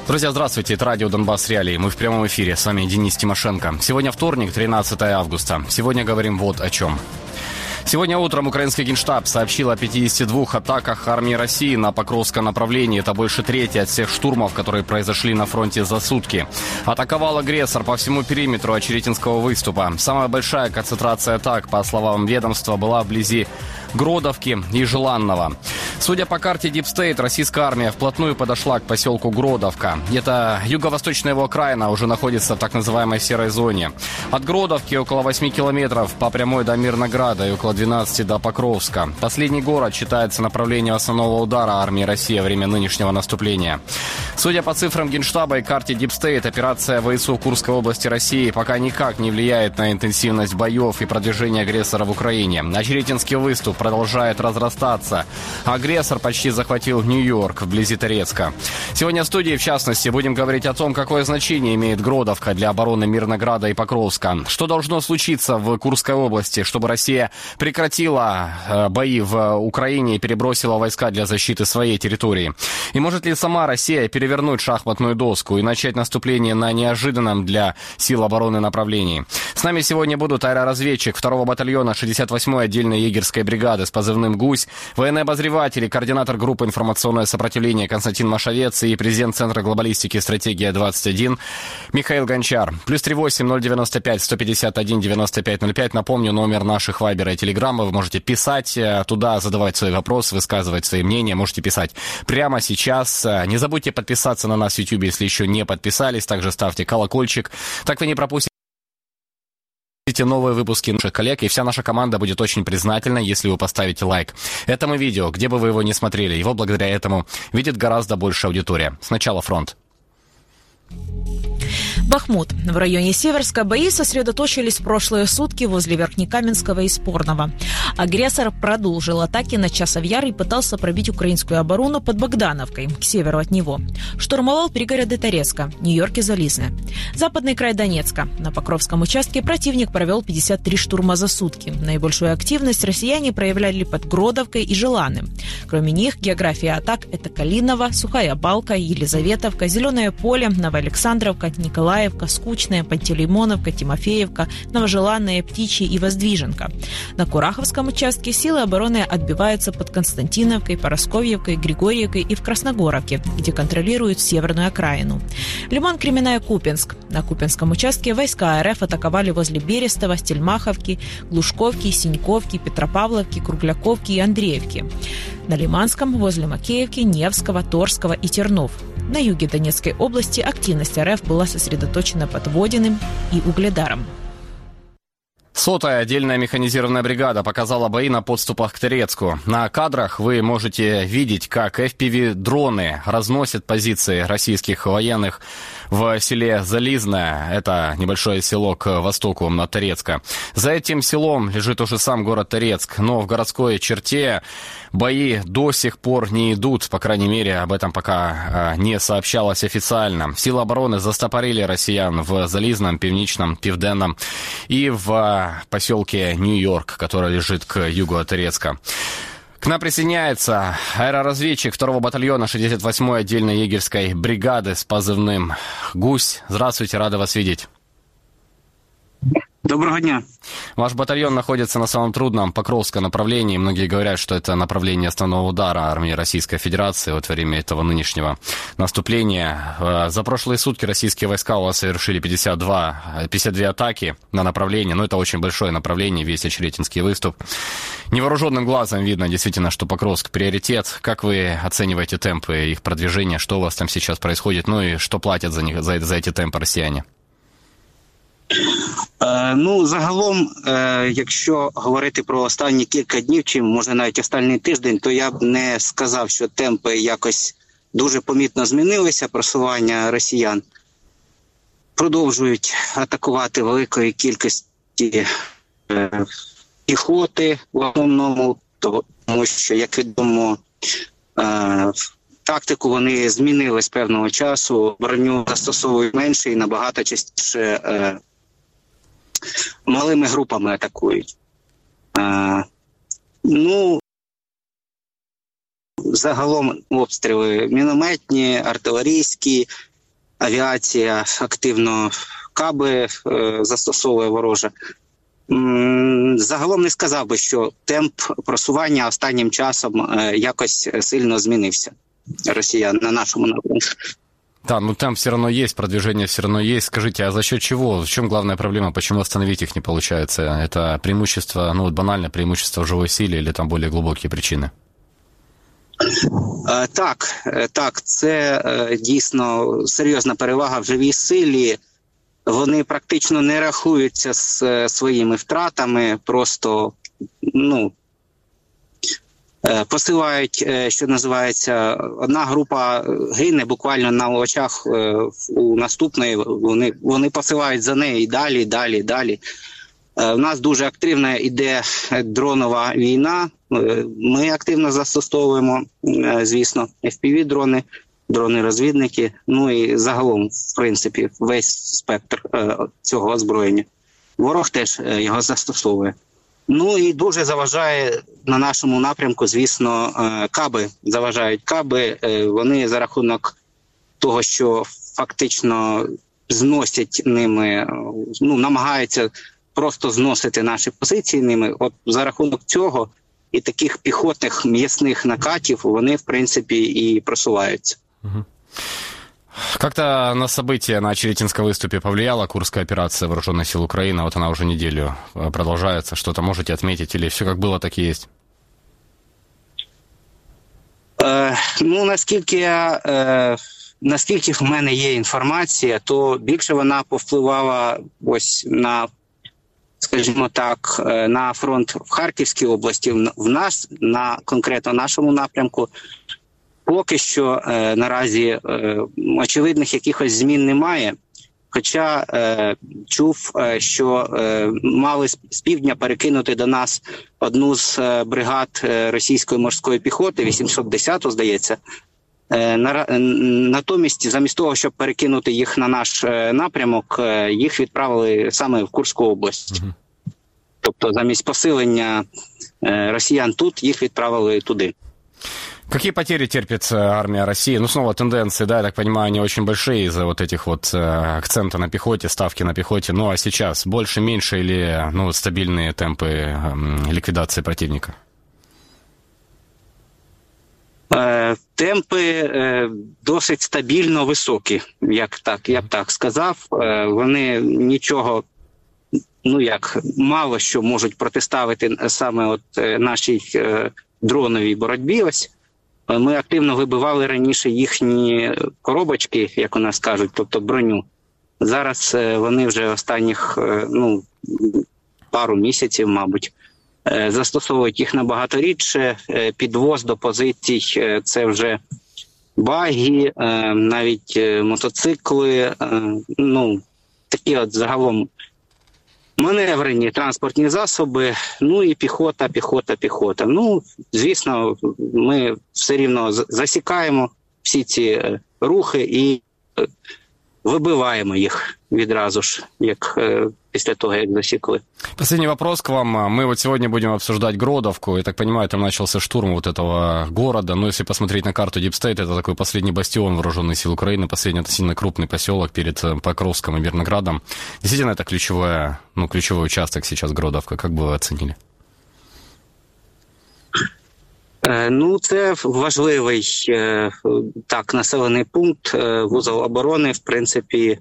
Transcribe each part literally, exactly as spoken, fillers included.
Друзья, здравствуйте, это радио «Донбасс Реалии». Мы в прямом эфире, с вами Денис Тимошенко. Сегодня вторник, тринадцатое августа. Сегодня говорим вот о чем. Сегодня утром украинский Генштаб сообщил о пятидесяти двух атаках армии России на Покровском направлении. Это больше трети от всех штурмов, которые произошли на фронте за сутки. Атаковал агрессор по всему периметру Очеретинского выступа. Самая большая концентрация атак, по словам ведомства, была вблизи Гродовки и Желанного. Судя по карте Deep State, российская армия вплотную подошла к поселку Гродовка. Это юго-восточная его окраина, уже находится в так называемой серой зоне. От Гродовки около восьми километров по прямой до Мирнограда и около двенадцати до Покровска. Последний город считается направлением основного удара армии России во время нынешнего наступления. Судя по цифрам Генштаба и карте Deep State, операция ВСУ в Курской области России пока никак не влияет на интенсивность боев и продвижение агрессора в Украине. Очеретинский выступ продолжает разрастаться. Агрессор почти захватил Нью-Йорк вблизи Торецка. Сегодня в студии, в частности, будем говорить о том, какое значение имеет Гродовка для обороны Мирнограда и Покровска. Что должно случиться в Курской области, чтобы Россия прекратила э, бои в Украине и перебросила войска для защиты своей территории. И может ли сама Россия перевернуть шахматную доску и начать наступление на неожиданном для сил обороны направлении? С нами сегодня будут аэроразведчик второго батальона шестьдесят восьмой отдельной егерской бригады с позывным «Гусь», военный обозреватель и координатор группы «Информационное сопротивление» Константин Машовец и президент Центра глобалистики «Стратегия двадцать один» Михаил Гончар. Плюс три восемь ноль девяносто пять сто пятьдесят один девяносто пять ноль пять. Напомню, номер наших вайбера и телеграмма. Вы можете писать туда, задавать свои вопросы, высказывать свои мнения. Можете писать прямо сейчас. Не забудьте подписаться на нас в YouTube, если еще не подписались. Также ставьте колокольчик. Так вы не пропустите новые выпуски наших коллег, и вся наша команда будет очень признательна, если вы поставите лайк этому видео, где бы вы его ни смотрели. Его благодаря этому видит гораздо больше аудитория. Сначала фронт. Бахмут. В районе Северска бои сосредоточились в прошлые сутки возле Верхнекаменского и Спорного. Агрессор продолжил атаки на Часов Яр и пытался пробить украинскую оборону под Богдановкой, к северу от него. Штурмовал пригороды Торецка, Нью-Йорк и Зализное. Западный край Донецка. На Покровском участке противник провел пятьдесят три штурма за сутки. Наибольшую активность россияне проявляли под Гродовкой и Желаным. Кроме них, география атак – это Калиново, Сухая Балка, Елизаветовка, Зеленое поле, Новоалександровка, Николаевка, Скучная, Пантелеймоновка, Тимофеевка, Новожеланная, Птичья и Воздвиженка. На Кураховском участке силы обороны отбиваются под Константиновкой, Поросковьевкой, Григорьевкой и в Красногоровке, где контролируют северную окраину. Лиман, Кременная, Купенск. На Купенском участке войска РФ атаковали возле Берестова, Стельмаховки, Глушковки, Синьковки, Петропавловки, Кругляковки и Андреевки. На Лиманском возле Макеевки, Невского, Торского и Тернов. На юге Донецкой области активность РФ была сосредоточена под Водиным и Угледаром. Сотая отдельная механизированная бригада показала бои на подступах к Торецку. На кадрах вы можете видеть, как эф пи ви-дроны разносят позиции российских военных в селе Зализное. Это небольшое село к востоку от Торецка. За этим селом лежит уже сам город Торецк, но в городской черте бои до сих пор не идут. По крайней мере, об этом пока не сообщалось официально. Силы обороны застопорили россиян в Зализном, Пивничном, Пивденном и в поселке Нью-Йорк, который лежит к югу от Торецка. К нам присоединяется аэроразведчик второго батальона шестьдесят восьмой отдельной егерской бригады с позывным «Гусь». Здравствуйте, рада вас видеть. Доброго дня. Ваш батальон находится на самом трудном Покровском направлении. Многие говорят, что это направление основного удара армии Российской Федерации вот во время этого нынешнего наступления. За прошлые сутки российские войска у вас совершили пятьдесят два, пятьдесят две атаки на направлении. Но это очень большое направление, весь Очеретинский выступ. Невооруженным глазом видно действительно, что Покровск приоритет. Как вы оцениваете темпы их продвижения? Что у вас там сейчас происходит? Ну и что платят за них, за, за эти темпы россияне? Е, ну, загалом, е, якщо говорити про останні кілька днів, чи може навіть останній тиждень, то я б не сказав, що темпи якось дуже помітно змінилися, просування росіян. Продовжують атакувати великої кількості е, піхоти в основному, тому що, як відомо, е, тактику вони змінили з певного часу, броню застосовують менше і набагато частіше е, малими групами атакують. Е, ну, загалом обстріли мінометні, артилерійські авіація активно каби застосовує вороже. Загалом не сказав би, що темп просування останнім часом якось сильно змінився росіян на нашому напрямку. Да, ну темп все равно есть, продвижение все равно есть. Скажите, а за счет чего? В чем главная проблема? Почему остановить их не получается? Это преимущество, ну вот банально преимущество в живой силе или там более глубокие причины? Так, так, це дійсно серйозна перевага в живій силі. Вони практично не рахуються з своїми втратами, просто, ну, посилають, що називається, одна група гине буквально на очах у наступної, вони, вони посилають за нею і далі, далі, далі. У нас дуже активна іде дронова війна, ми активно застосовуємо, звісно, еф пі ві-дрони, дрони-розвідники, ну і загалом, в принципі, весь спектр цього озброєння. Ворог теж його застосовує. Ну і дуже заважає на нашому напрямку, звісно, каби. Заважають каби. Вони за рахунок того, що фактично зносять ними, ну, намагаються просто зносити наші позиції ними. От за рахунок цього і таких піхотних м'ясних накатів вони, в принципі, і просуваються. Угу. Как-то на события на Очеретинском выступе повлияла Курская операция Вооруженных сил Украины? Вот она уже неделю продолжается. Что-то можете отметить? Или все как было, так и есть? Е, ну, наскільки я... Е... Наскільки в мене є інформація, то більше вона повпливала ось на, скажімо так, на фронт в Харківській області, в нас, на конкретно нашому напрямку. Поки що е, наразі е, очевидних якихось змін немає, хоча е, чув, е, що е, мали з півдня перекинути до нас одну з е, бригад е, російської морської піхоти, вісімсот десяту, здається. Натомість, замість того, щоб перекинути їх на наш напрямок, їх відправили саме в Курську область. Угу. Тобто замість посилення росіян тут, їх відправили туди. Какие потери терпит армия России? Ну, снова тенденции, да, я так понимаю, они очень большие из-за вот этих вот акцента на пехоте, ставки на пехоте. Ну, а сейчас больше, меньше или, ну, стабильные темпы ликвидации противника? Темпи досить стабільно високі, як так, я б так сказав. Вони нічого, ну як, мало що можуть протиставити саме от нашій дроновій боротьбі. Ось ми активно вибивали раніше їхні коробочки, як у нас кажуть, тобто броню. Зараз вони вже останніх, ну, пару місяців, мабуть, застосовують їх набагато рідше. Підвоз до позицій – це вже багі, навіть мотоцикли, ну, такі от загалом маневрені транспортні засоби, ну і піхота, піхота, піхота. Ну, звісно, ми все рівно засікаємо всі ці рухи і вибиваємо їх відразу ж, як после того, как засекли. Последний вопрос к вам. Мы вот сегодня будем обсуждать Гродовку. Я так понимаю, там начался штурм вот этого города. Но если посмотреть на карту Deep State, это такой последний бастион Вооруженных сил Украины, последний относительно крупный поселок перед Покровском и Мирноградом. Действительно, это ключевой, ну, ключевой участок сейчас Гродовка. Как бы вы оценили? Ну, це важливий так населений пункт, вузол оборони, в принципі.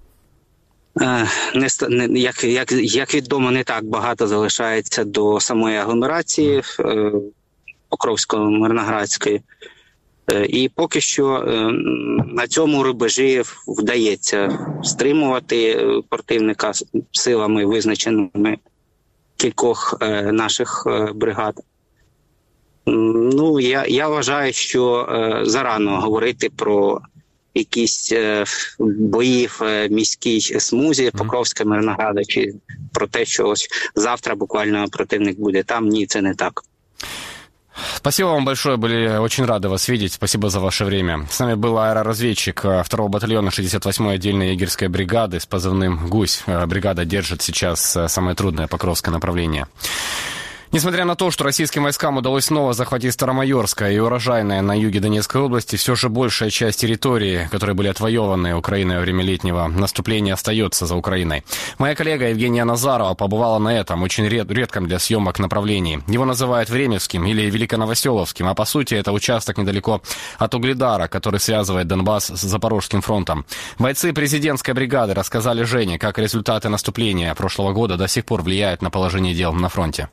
Не, не, як, як, як відомо, не так багато залишається до самої агломерації е, Покровсько-Мирноградської. Е, і поки що е, на цьому рубежі вдається стримувати противника силами, визначеними кількох е, наших е, бригад. Ну, я, я вважаю, що е, зарано говорити про якісь е, бої в е, міській смузі Покровська, Мирнограда, чи про те, що ось завтра буквально противник буде там. Ні, це не так. Спасибо вам большое, были очень рады вас видеть. Спасибо за ваше время. С нами был аэроразведчик второго батальона шестьдесят восьмой отдельной егерской бригады с позывным «Гусь». Бригада держит сейчас самое трудное Покровское направление. Несмотря на то, что российским войскам удалось снова захватить Старомайорское и Урожайное на юге Донецкой области, все же большая часть территории, которые были отвоеваны Украиной во время летнего наступления, остается за Украиной. Моя коллега Евгения Назарова побывала на этом очень ред- редком для съемок направлении. Его называют Времевским или Великоновоселовским, а по сути это участок недалеко от Угледара, который связывает Донбасс с Запорожским фронтом. Бойцы президентской бригады рассказали Жене, как результаты наступления прошлого года до сих пор влияют на положение дел на фронте.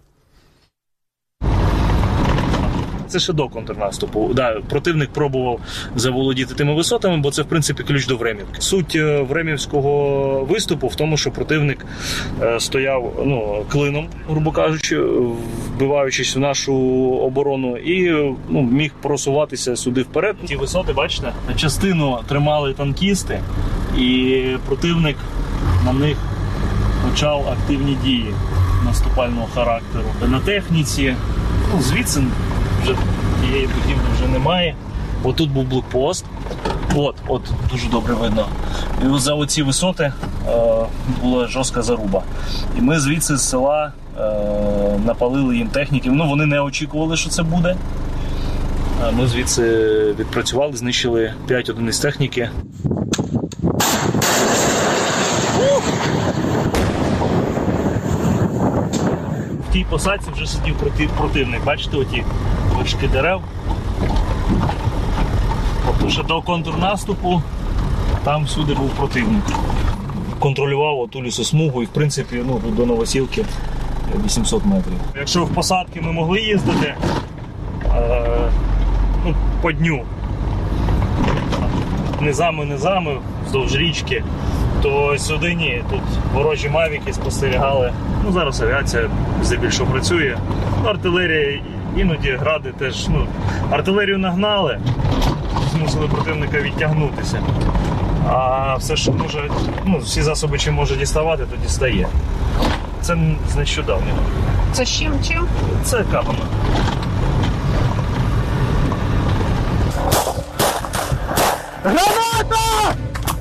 Це ще до контрнаступу. Да, противник пробував заволодіти тими висотами, бо це, в принципі, ключ до Времівки. Суть Времівського виступу в тому, що противник стояв ну, клином, грубо кажучи, вбиваючись в нашу оборону, і ну, міг просуватися сюди вперед. Ті висоти, бачите, частину тримали танкісти, і противник на них почав активні дії наступального характеру. На техніці, ну, звідси вже тієї будівлі вже немає. Отут був блокпост. От, от дуже добре видно. І от за оці висоти е, була жорстка заруба. І ми звідси з села е, напалили їм техніків. Ну, вони не очікували, що це буде. Ми звідси відпрацювали, знищили п'ять одиниць техніки. В тій посадці вже сидів противник. Бачите, оті вершки дерев. Тобто ще до контрнаступу там всюди був противник. Контролював оту лісосмугу і, в принципі, ну, до Новосілки вісімсот метрів. Якщо в посадки ми могли їздити е, ну, по дню, низами-низами, вздовж річки, то сюди ні. Тут ворожі мавіки спостерігали. Ну, зараз авіація здебільшого працює. Артилерія, іноді гради теж. Ну, артилерію нагнали, змусили противника відтягнутися. А все, що може, ну, всі засоби, чим може діставати, то дістає. Це з нещодавнього. Це з чим? Чим? Це кабами. Граната!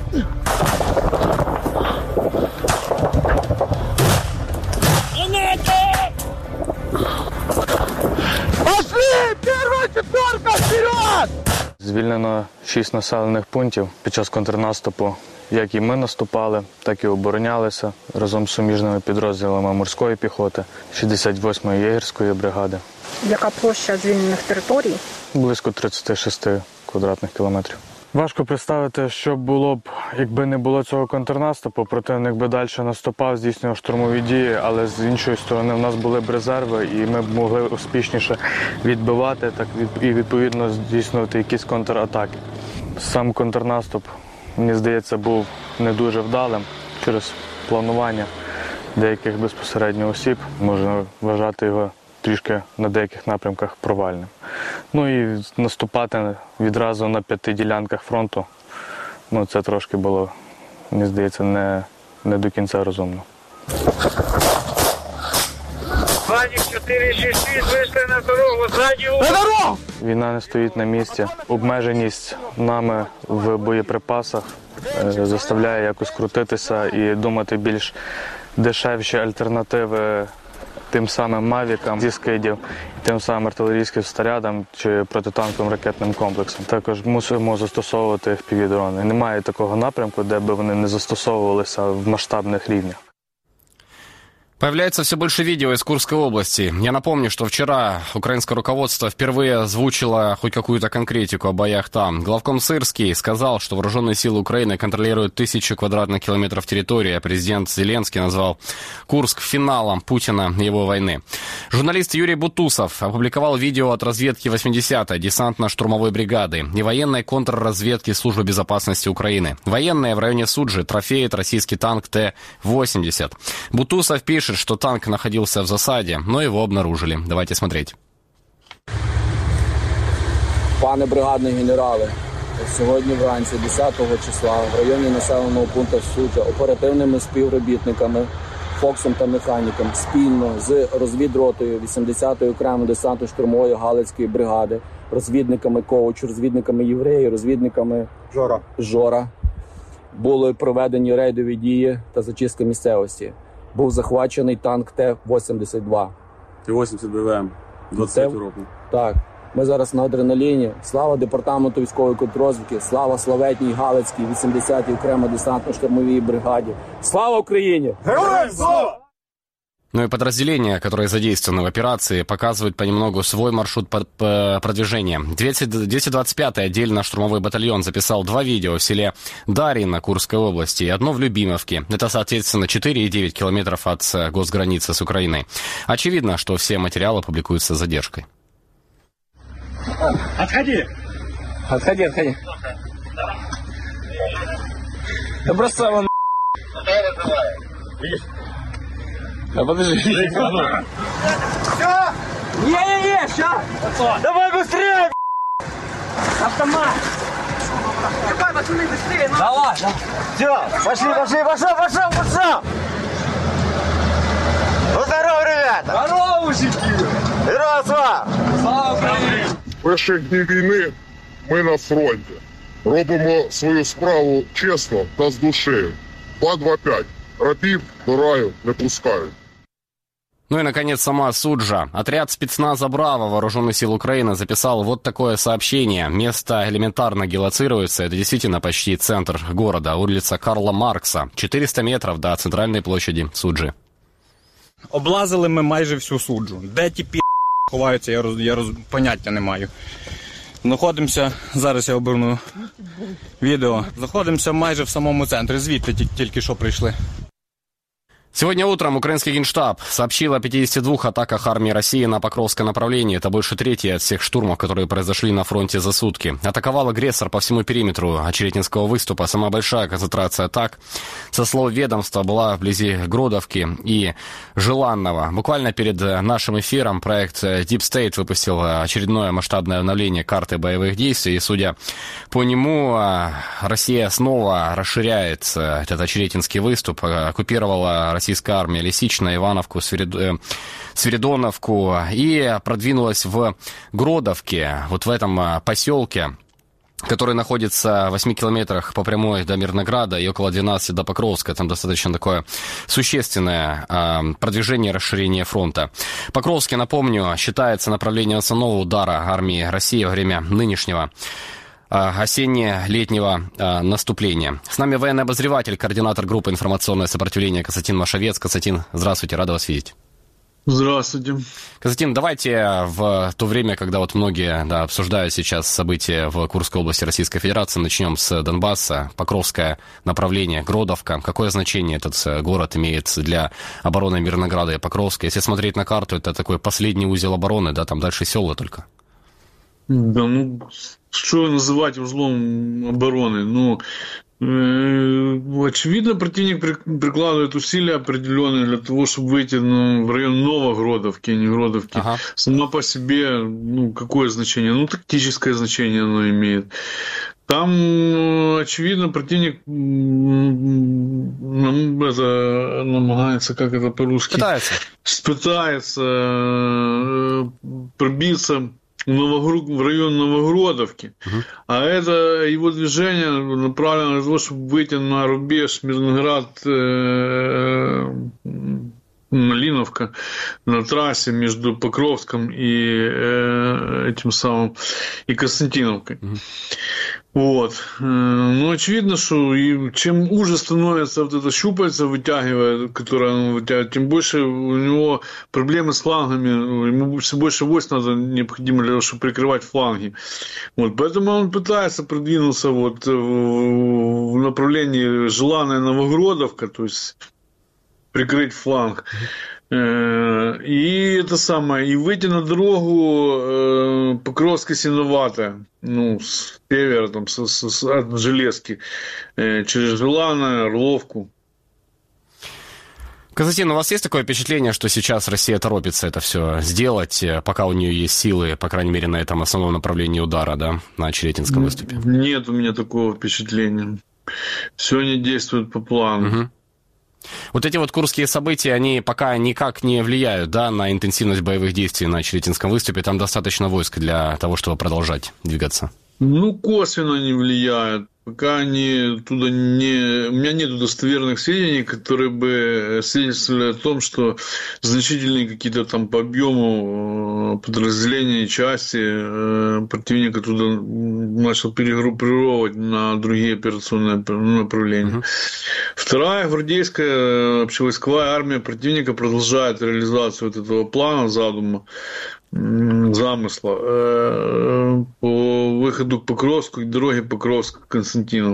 Пошли! Первая четверка, вперед! Звільнено шість населених пунктів під час контрнаступу. Як і ми наступали, так і оборонялися разом з суміжними підрозділами морської піхоти, шістдесят восьмої єгерської бригади. Яка площа звільнених територій? Близько тридцять шість квадратних кілометрів. Важко представити, що було б, якби не було цього контрнаступу, противник би далі наступав, здійснював штурмові дії, але з іншої сторони в нас були б резерви і ми б могли успішніше відбивати так, і відповідно здійснювати якісь контратаки. Сам контрнаступ, мені здається, був не дуже вдалим через планування деяких безпосередньо осіб. Можна вважати його трішки на деяких напрямках провальним. Ну і наступати відразу на п'яти ділянках фронту, ну це трошки було, мені здається, не, не до кінця розумно. Ванік чотири шість шість, вийшли на дорогу, ззаді у... На дорогу! Війна не стоїть на місці. Обмеженість нами в боєприпасах е, заставляє якось крутитися і думати більш дешевші альтернативи тим самим мавікам зі скидів, тим самим артилерійським снарядам чи протитанковим ракетним комплексом. Також мусимо застосовувати еф пі ві-дрони. Немає такого напрямку, де б вони не застосовувалися в масштабних рівнях. Появляется все больше видео из Курской области. Я напомню, что вчера украинское руководство впервые озвучило хоть какую-то конкретику о боях там. Главком Сырский сказал, что вооруженные силы Украины контролируют тысячу квадратных километров территории, а президент Зеленский назвал Курск финалом Путина и его войны. Журналист Юрий Бутусов опубликовал видео от разведки восьмидесятой десантно-штурмовой бригады и военной контрразведки Службы безопасности Украины. Военные в районе Суджи трофеют российский танк Т восемьдесят. Бутусов пишет, что танк находился в засаде, но его обнаружили. Давайте смотреть. Пане бригадний генерале, сьогодні вранці десятого числа в районі населеного пункту Суджа оперативними співробітниками Фоксом та механіком спільно з розвідротою вісімдесятої окремої десантно-штурмової Галицької бригади, розвідниками Ковач, розвідниками Євреї, розвідниками Жора. Жора були проведені рейдові дії та зачистка місцевості. Був захвачений танк Т вісімдесят два. Ті вісімдесят Б В М двадцять третього року. Так. Ми зараз на адреналіні. Слава Департаменту військової контррозвідки, слава Славетній Галицькій вісімдесятій окремо десантно-штурмовій бригаді. Слава Україні! Героям слава! Ну и подразделения, которые задействованы в операции, показывают понемногу свой маршрут продвижения. двести двадцать пятый отдельно штурмовой батальон записал два видео в селе Дарьино Курской области и одно в Любимовке. Это, соответственно, четыре и девять километров от госграницы с Украиной. Очевидно, что все материалы публикуются с задержкой. Отходи! Отходи, отходи. Да бросай вон. А подожди. Не-не-не, сейчас! Давай быстрее! Автомат! Давай, пацаны, быстрее! Давай! Все, пошли, пошли, пошел, пошел, пошел! Ну, здорово, ребята! Здорово, мужики! Героям слава! Слава Україні! Перші дні війни ми на фронті. Робимо свою справу чесно та з душею. два два п'ять. Рабів до раю не пускають. Ну и, наконец, сама Суджа. Отряд спецназа «Браво» Вооруженных сил Украины записал вот такое сообщение. Место элементарно геолоцируется. Это действительно почти центр города. Улица Карла Маркса. четыреста метров до центральной площади Суджи. Облазили ми майже всю Суджу. Де ті пі*** ховаються, я, роз, я роз, поняття не маю. Знаходимося, зараз я оберну відео. Знаходимося майже в самому центрі, звідти тільки, тільки що прийшли. Сегодня утром украинский Генштаб сообщил о пятидесяти двух атаках армии России на Покровское направление. Это больше трети от всех штурмов, которые произошли на фронте за сутки. Атаковал агрессор по всему периметру Очеретинского выступа. Самая большая концентрация атак, со слов ведомства, была вблизи Гродовки и Желанного. Буквально перед нашим эфиром проект Deep State выпустил очередное масштабное обновление карты боевых действий. И, судя по нему, Россия снова расширяет этот Очеретинский выступ, оккупировала российская армия Лисичное, Ивановку, Свиридоновку и продвинулась в Гродовке, вот в этом поселке, который находится в восьми километрах по прямой до Мирнограда и около двенадцати до Покровска. Там достаточно такое существенное э, продвижение и расширение фронта. Покровский, напомню, считается направлением основного удара армии России во время нынешнего осенне-летнего э, наступления. С нами военный обозреватель, координатор группы «Информационное сопротивление» Константин Машовец. Константин, здравствуйте, рада вас видеть. Здравствуйте. Константин, давайте в то время, когда вот многие да, обсуждают сейчас события в Курской области Российской Федерации, начнем с Донбасса. Покровское направление, Гродовка. Какое значение этот город имеет для обороны Мирнограда и Покровска? Если смотреть на карту, это такой последний узел обороны, да, там дальше села только. Да, ну, что называть узлом обороны? Ну, э, очевидно, противник прикладывает усилия определенные для того, чтобы выйти ну, в район Новогродовки, а не Гродовки. Ага. Сама по себе, ну, какое значение? Ну, тактическое значение оно имеет. Там, очевидно, противник это, намагается, как это по-русски? Пытается. Пытается пробиться в район Новогродовки, uh-huh. а это его движение направлено на то, чтобы выйти на рубеж Мирноград, э, Малиновка, на трассе между Покровском и э, этим самым и Константиновкой. Uh-huh. Вот. Ну, очевидно, что и чем уже становится вот это щупальце вытягивает, которое он вытягивает, тем больше у него проблемы с флангами, ему все больше войск надо необходимо для того, чтобы прикрывать фланги. Вот. Поэтому он пытается продвинуться вот в направлении желанной Новогродовка, то есть прикрыть фланг. И это самое, и выйти на дорогу э, Покровско-Синоватая, ну, с севера, там, с, с, с, от Железки, э, через Желанное, Орловку. Константин, у вас есть такое впечатление, что сейчас Россия торопится это все сделать, пока у нее есть силы, по крайней мере, на этом основном направлении удара, да, на Очеретинском выступе? Нет у меня такого впечатления. Все они действуют по плану. Угу. Вот эти вот курские события, они пока никак не влияют, да, на интенсивность боевых действий на Очеретинском выступе. Там достаточно войск для того, чтобы продолжать двигаться. Ну, косвенно не влияют. Пока они туда не... У меня нет достоверных сведений, которые бы свидетельствовали о том, что значительные какие-то там по объему подразделения и части противника туда начал перегруппировать на другие операционные направления. Uh-huh. Вторая гвардейская общевойсковая армия противника продолжает реализацию вот этого плана, задума, замысла по выходу к Покровску и дороге Покровск-Константинов.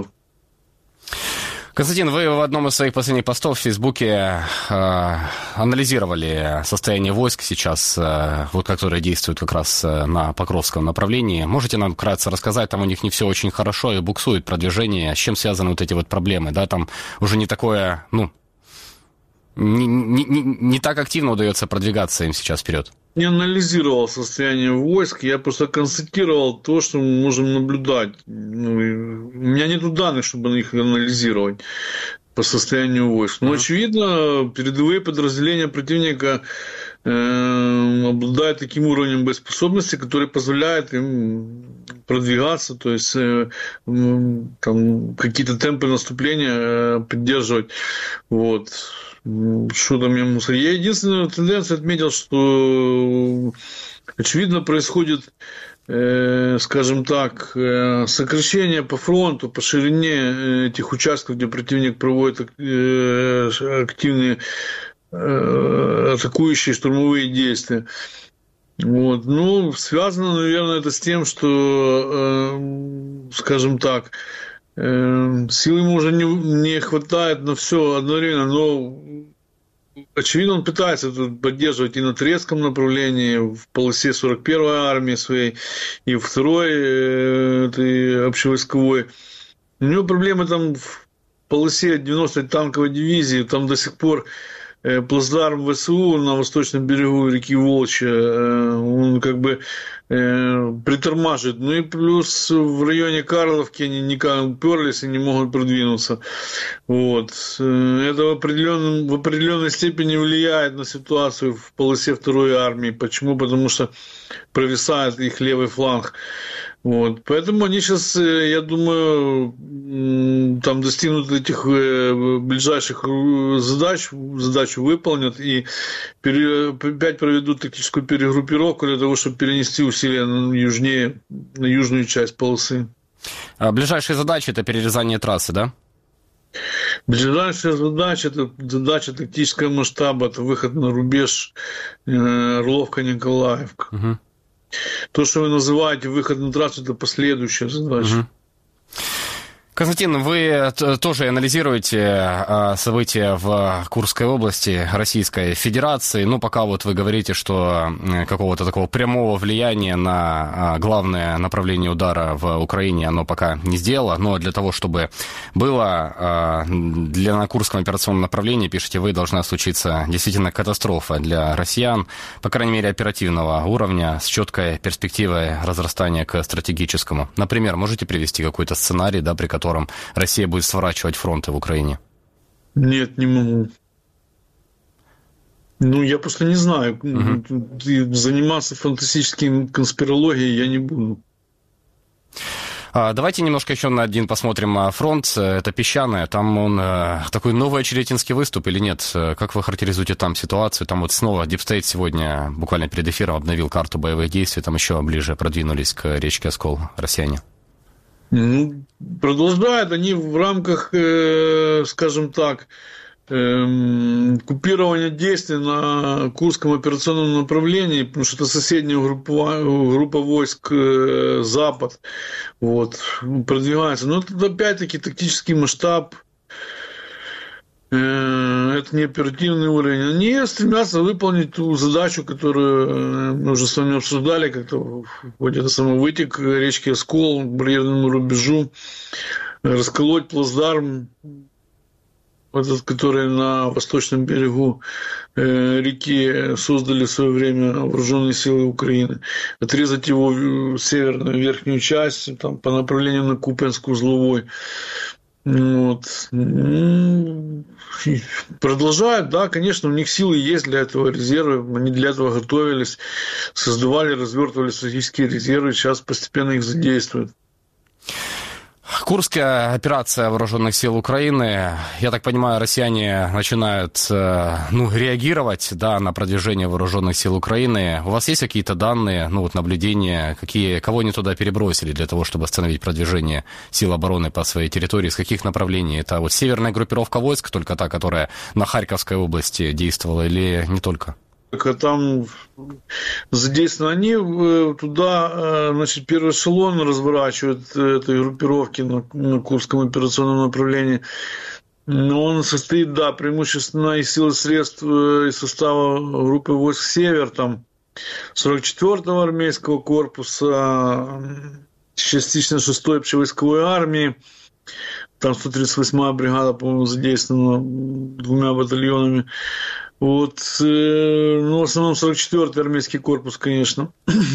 Константин, вы в одном из своих последних постов в Фейсбуке э, анализировали состояние войск сейчас, э, вот которые действуют как раз на Покровском направлении. Можете нам вкратце рассказать, там у них не все очень хорошо и буксует продвижение, с чем связаны вот эти вот проблемы, да, там уже не такое, ну, не, не, не, не так активно удается продвигаться им сейчас вперед? Не анализировал состояние войск, я просто констатировал то, что мы можем наблюдать. Ну, у меня нет данных, чтобы их анализировать по состоянию войск. Но, очевидно, передовые подразделения противника э, обладают таким уровнем боеспособности, который позволяет им продвигаться, то есть э, там, какие-то темпы наступления э, поддерживать. Вот. Что там я могу сказать? Я единственную тенденцию отметил, что очевидно происходит, э, скажем так, э, сокращение по фронту, по ширине этих участков, где противник проводит э, активные э, атакующие штурмовые действия. Вот. Ну, связано, наверное, это с тем, что, э, скажем так, сил ему уже не, не хватает на все одновременно, но очевидно он пытается тут поддерживать и на турецком направлении, в полосе сорок первой армии своей, и в второй этой общевойсковой. У него проблемы там в полосе девяностой танковой дивизии, там до сих пор плацдарм ВСУ на восточном берегу реки Волчья, он как бы притормаживает. Ну и плюс в районе Карловки они никак уперлись и не могут продвинуться. Вот. Это в, определенном, в определенной степени влияет на ситуацию в полосе второй армии. Почему? Потому что провисает их левый фланг. Вот. Поэтому они сейчас, я думаю, там достигнут этих ближайших задач, задачу выполнят и пере, опять проведут тактическую перегруппировку для того, чтобы перенести усилия на, южнее, на южную часть полосы. А ближайшие задачи – это перерезание трассы, да? Ближайшая задача – это задача тактического масштаба, это выход на рубеж Орловка-Николаевка. Угу. То, что вы называете выход на трассу, это последующая задача. Угу. Константин, вы тоже анализируете события в Курской области Российской Федерации. Ну, пока вот вы говорите, что какого-то такого прямого влияния на главное направление удара в Украине оно пока не сделало. Но для того, чтобы было, для на Курском операционном направлении, пишете вы, должна случиться действительно катастрофа для россиян, по крайней мере, оперативного уровня, с четкой перспективой разрастания к стратегическому. Например, можете привести какой-то сценарий, да, при котором Россия будет сворачивать фронты в Украине? Нет, не могу. Ну, я просто не знаю. Угу. Заниматься фантастической конспирологией я не буду. Давайте немножко еще на один посмотрим фронт. Это Песчаное. Там он такой новый очеретинский выступ или нет? Как вы характеризуете там ситуацию? Там вот снова Deep State сегодня, буквально перед эфиром, обновил карту боевых действий. Там еще ближе продвинулись к речке Оскол россияне. Ну, продолжают они в рамках, э, скажем так, э, купирования действий на Курском операционном направлении, потому что это соседняя группа, группа войск э, Запад, вот, продвигается. Но это опять-таки тактический масштаб, э, это не оперативный уровень. Они стремятся выполнить ту задачу, которую мы уже с вами обсуждали, как-то в ходе этого самого вытек речки Оскол к барьерному рубежу, расколоть плацдарм, этот, который на восточном берегу э, реки создали в свое время вооруженные силы Украины, отрезать его северную верхнюю часть там, по направлению на Купянск-Узловой. Вот. Продолжают, да, конечно, у них силы есть для этого, резервы, они для этого готовились, создавали, развертывали стратегические резервы, сейчас постепенно их задействуют. Курская операция вооруженных сил Украины. Я так понимаю, россияне начинают ну, реагировать да, на продвижение вооруженных сил Украины. У вас есть какие-то данные, ну вот наблюдения, какие, кого они туда перебросили для того, чтобы остановить продвижение сил обороны по своей территории? С каких направлений? Это вот северная группировка войск, только та, которая на Харьковской области действовала, или не только? Там задействованы они, туда, значит, первый эшелон разворачивают этой группировки на, на Курском операционном направлении. Он состоит, да, преимущественно из сил и средств из состава группы войск «Север», там сорок четвёртого армейского корпуса, частично шестой общевойсковой армии, там сто тридцать восьмая бригада, по-моему, задействована двумя батальонами. Вот, ну, в основном сорок четвёртый армейский корпус, конечно.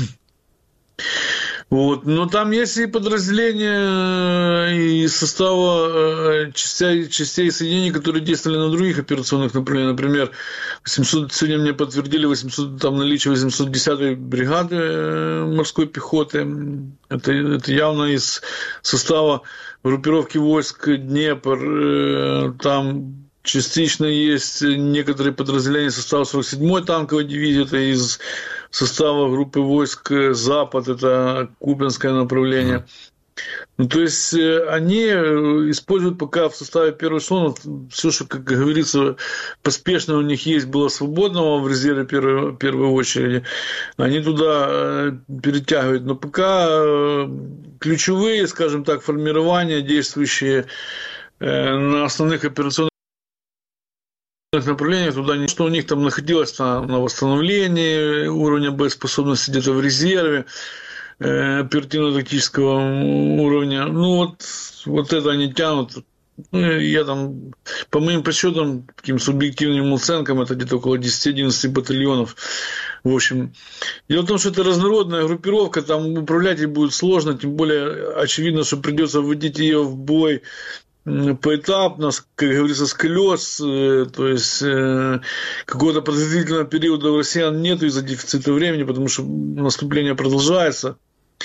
Вот, но там есть и подразделения из состава частей, частей соединений, которые действовали на других операционных направлениях. Например, восемьсот, сегодня мне подтвердили восемьсот, там наличие восемьсот десятой бригады морской пехоты. Это, это явно из состава группировки войск Днепр. Там частично есть некоторые подразделения состава сорок седьмой танковой дивизии, это из состава группы войск Запад, это Купянское направление. Ну, то есть они используют пока в составе первого эшелона все, что, как говорится, поспешно у них есть, было свободного в резерве первой, первой очереди. Они туда перетягивают. Но пока ключевые, скажем так, формирования, действующие на основных операционных направлениях, туда не что у них там находилось на, на восстановлении уровня боеспособности где-то в резерве э, оперативно-тактического уровня. Ну вот, вот это они тянут. Ну, я там, по моим подсчетам, таким субъективным оценкам, это где-то около десять-одиннадцать батальонов. В общем, дело в том, что это разнородная группировка, там управлять ей будет сложно, тем более очевидно, что придется вводить ее в бой поэтапно, как говорится, с колес, то есть какого-то подготовительного периода у россиян нет из-за дефицита времени, потому что наступление продолжается.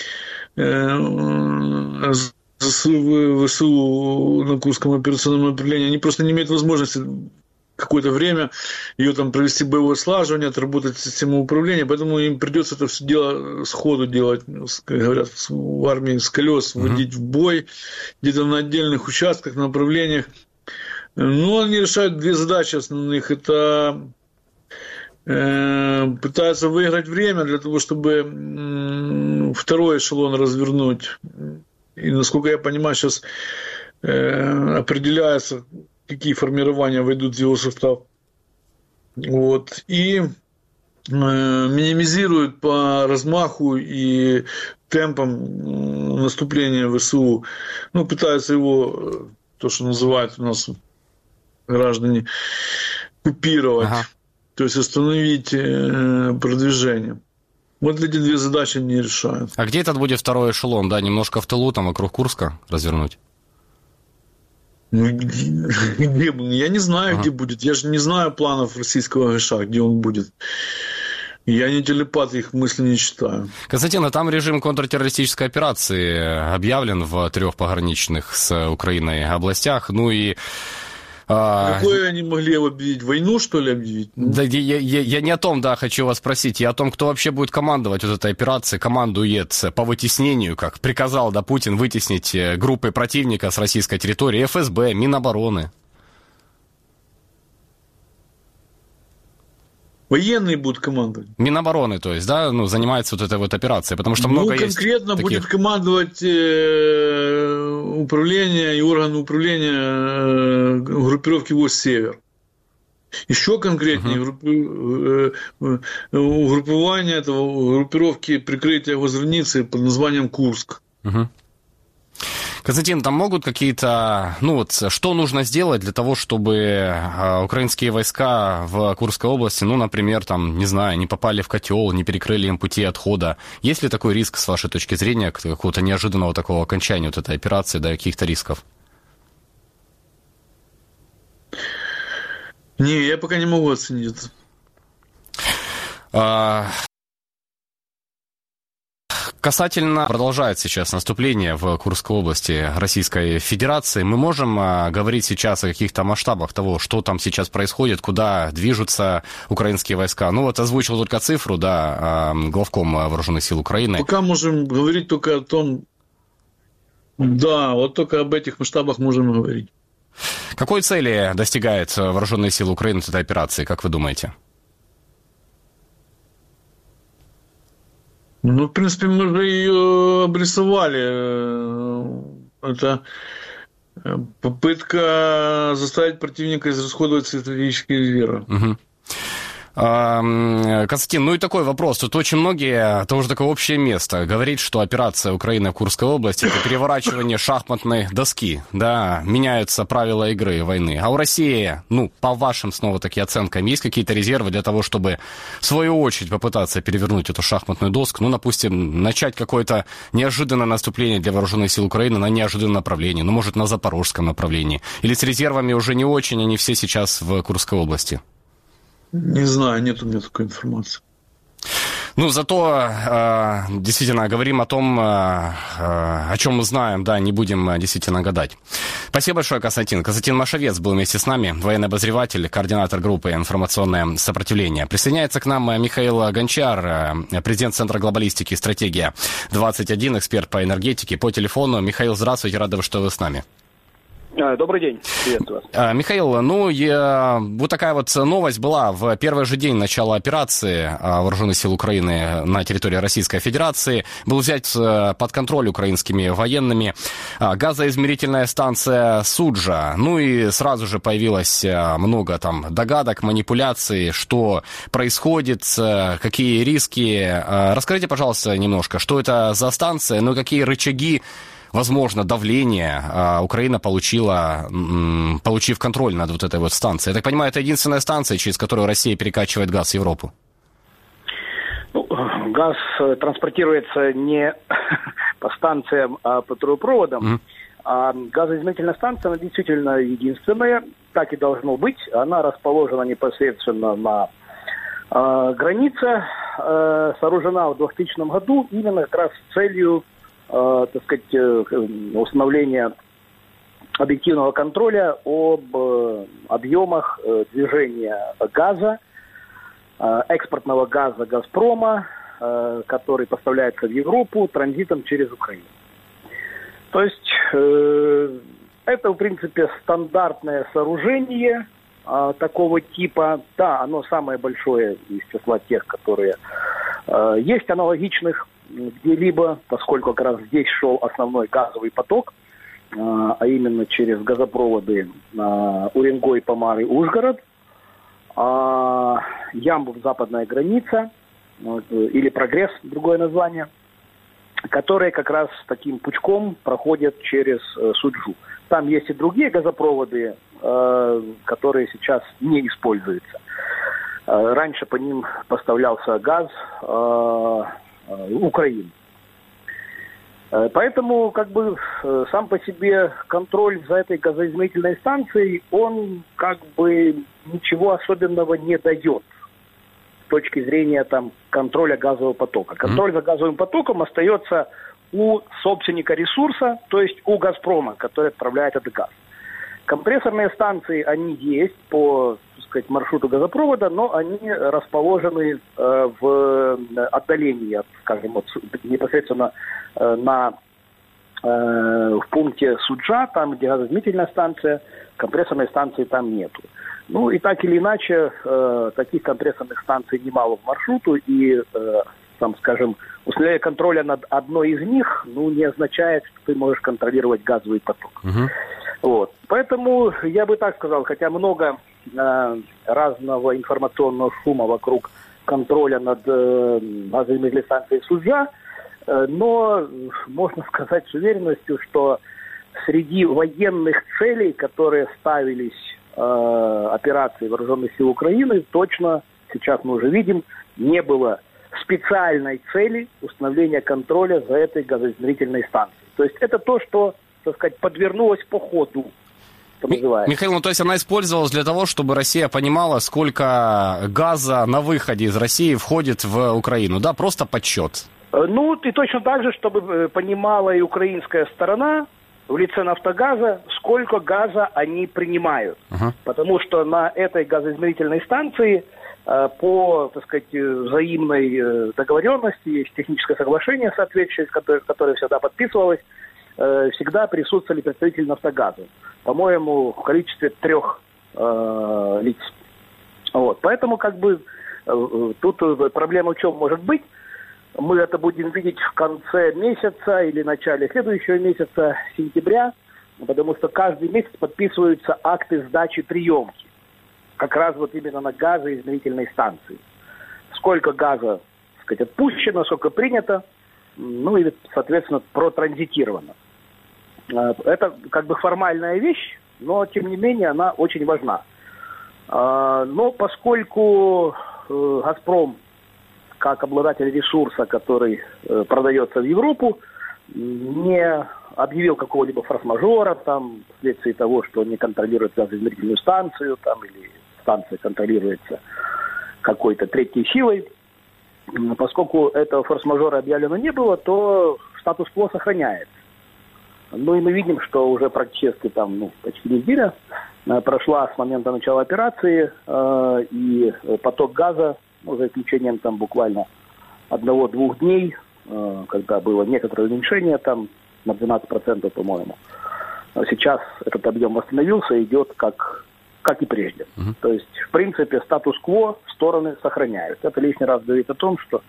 ВСУ на Курском операционном направлении, они просто не имеют возможности какое-то время ее там провести боевое слаживание, отработать систему управления, поэтому им придется это все дело сходу делать, как говорят в армии, с колес, вводить uh-huh. в бой, где-то на отдельных участках, направлениях. Но они решают две задачи основных. Это э, пытаются выиграть время для того, чтобы э, второй эшелон развернуть. И, насколько я понимаю, сейчас э, определяется, какие формирования войдут в его состав. Вот. И э, минимизируют по размаху и темпам наступления ВСУ. Ну, пытаются его, то, что называют у нас граждане, купировать. Ага. То есть остановить э, продвижение. Вот эти две задачи они решают. А где этот будет второй эшелон? Да, немножко в тылу, там вокруг Курска развернуть? Ну, где, где, я не знаю, ага. где будет. Я же не знаю планов российского ГШ, где он будет. Я не телепат, их мысли не читаю. Константин, а там режим контртеррористической операции объявлен в трех пограничных с Украиной областях. Ну и... Какое они могли объявить? Войну, что ли, объявить? Да, я, я, я не о том, да, хочу вас спросить. Я о том, кто вообще будет командовать вот этой операцией. Командует по вытеснению, как приказал, да, Путин вытеснить группы противника с российской территории. эф эс бэ, Минобороны. Военные будут командовать. Минобороны, то есть, да, ну, занимается вот этой вот операцией, потому что много ну, есть конкретно таких... будет командовать э, управление и органы управления э, группировки войск «Север». Еще конкретнее, uh-huh. группи, э, угруппование этого, группировки прикрытия возграницы под названием «Курск». Uh-huh. Константин, там могут какие-то, ну вот, что нужно сделать для того, чтобы украинские войска в Курской области, ну, например, там, не знаю, не попали в котел, не перекрыли им пути отхода? Есть ли такой риск, с вашей точки зрения, какого-то неожиданного такого окончания вот этой операции, да, каких-то рисков? Не, я пока не могу оценить это. А... Касательно продолжает сейчас наступление в Курской области Российской Федерации, мы можем а, говорить сейчас о каких-то масштабах того, что там сейчас происходит, куда движутся украинские войска? Ну вот озвучил только цифру, да, а, главком Вооруженных сил Украины. Пока можем говорить только о том, да, вот только об этих масштабах можем говорить. Какой цели достигает Вооруженные силы Украины от этой операции, как вы думаете? Ну, в принципе, мы же ее обрисовали. Это попытка заставить противника израсходовать стратегические резервы. Угу. Константин, ну и такой вопрос. Тут очень многие, это уже такое общее место, говорит, что операция Украины в Курской области – это переворачивание шахматной доски, да, меняются правила игры войны. А у России, ну, по вашим, снова-таки, оценкам, есть какие-то резервы для того, чтобы, в свою очередь, попытаться перевернуть эту шахматную доску, ну, допустим, начать какое-то неожиданное наступление для Вооруженных сил Украины на неожиданном направлении, ну, может, на запорожском направлении? Или с резервами уже не очень, они все сейчас в Курской области? Не знаю, нет у меня такой информации. Ну, зато э, действительно говорим о том, э, о чем мы знаем, да, не будем действительно гадать. Спасибо большое, Константин. Константин Машовец был вместе с нами, военный обозреватель, координатор группы «Информационное сопротивление». Присоединяется к нам Михаил Гончар, президент Центра глобалистики и стратегия двадцать один, эксперт по энергетике, по телефону. Михаил, здравствуйте, рады, что вы с нами. Добрый день, приветствую вас. Михаил, ну, я, вот такая вот новость была в первый же день начала операции Вооруженных сил Украины на территории Российской Федерации. Был взят под контроль украинскими военными газоизмерительная станция Суджа. Ну и сразу же появилось много там догадок, манипуляций, что происходит, какие риски. Расскажите, пожалуйста, немножко, что это за станция, ну и какие рычаги, возможно, давление а, Украина получила, м, получив контроль над вот этой вот станцией. Я так понимаю, это единственная станция, через которую Россия перекачивает газ в Европу? Ну, газ транспортируется не по станциям, а по трубопроводам. Mm-hmm. А газоизмерительная станция, она действительно единственная, так и должно быть. Она расположена непосредственно на э, границе, э, сооружена в двухтысячном году именно как раз с целью Uh, так сказать, uh, установления объективного контроля об uh, объемах uh, движения газа, uh, экспортного газа «Газпрома», uh, который поставляется в Европу транзитом через Украину. То есть uh, это, в принципе, стандартное сооружение uh, такого типа. Да, оно самое большое из числа тех, которые uh, есть аналогичных где-либо, поскольку как раз здесь шел основной газовый поток, а именно через газопроводы Уренгой, Помар и Ужгород, Ямбов, западная граница, или Прогресс, другое название, которые как раз таким пучком проходят через Суджу. Там есть и другие газопроводы, которые сейчас не используются. Раньше по ним поставлялся газ Украины. Поэтому, как бы, сам по себе контроль за этой газоизмерительной станцией, он, как бы, ничего особенного не дает с точки зрения, там, контроля газового потока. Контроль за газовым потоком остается у собственника ресурса, то есть у «Газпрома», который отправляет этот газ. Компрессорные станции, они есть по, так сказать, маршруту газопровода, но они расположены э, в отдалении, от, скажем, от, непосредственно э, на, э, в пункте Суджа, там, где газоизмерительная станция, компрессорной станции там нету. Ну и так или иначе, э, таких компрессорных станций немало в маршруту, и, э, там, скажем, установление контроля над одной из них, ну, не означает, что ты можешь контролировать газовый поток. Uh-huh. Вот. Поэтому я бы так сказал, хотя много э, разного информационного шума вокруг контроля над э, газоизмерительной станцией Суджа, э, но можно сказать с уверенностью, что среди военных целей, которые ставились э, операцией Вооруженных сил Украины, точно, сейчас мы уже видим, не было специальной цели установления контроля за этой газоизмерительной станцией. То есть это то, что, так сказать, подвернулось по ходу. Михаил, ну то есть она использовалась для того, чтобы Россия понимала, сколько газа на выходе из России входит в Украину, да, просто подсчет. Ну, и точно так же, чтобы понимала и украинская сторона в лице «Нафтогаза», сколько газа они принимают. Uh-huh. Потому что на этой газоизмерительной станции э, по, так сказать, взаимной э, договоренности есть техническое соглашение соответствующее, которое, которое всегда подписывалось, э, всегда присутствовали представители «Нафтогаза». По-моему, в количестве трех э, лиц. Вот. Поэтому, как бы, э, тут проблема в чем может быть. Мы это будем видеть в конце месяца или начале следующего месяца, сентября, потому что каждый месяц подписываются акты сдачи приемки. Как раз вот именно на газоизмерительной станции. Сколько газа, так сказать, отпущено, сколько принято, ну и, соответственно, протранзитировано. Это как бы формальная вещь, но, тем не менее, она очень важна. Но поскольку «Газпром» как обладатель ресурса, который э, продается в Европу, не объявил какого-либо форс-мажора, там, вследствие того, что не контролирует газоизмерительную станцию, там, или станция контролируется какой-то третьей силой. Поскольку этого форс-мажора объявлено не было, то статус-кво сохраняется. Ну и мы видим, что уже практически там, ну, почти неделя э, прошла с момента начала операции, э, и поток газа, ну, за исключением там буквально одного-двух дней, э, когда было некоторое уменьшение там на двенадцать процентов, по-моему. Сейчас этот объем восстановился и идет как, как и прежде. Uh-huh. То есть, в принципе, статус-кво стороны сохраняют. Это лишний раз говорит о том, что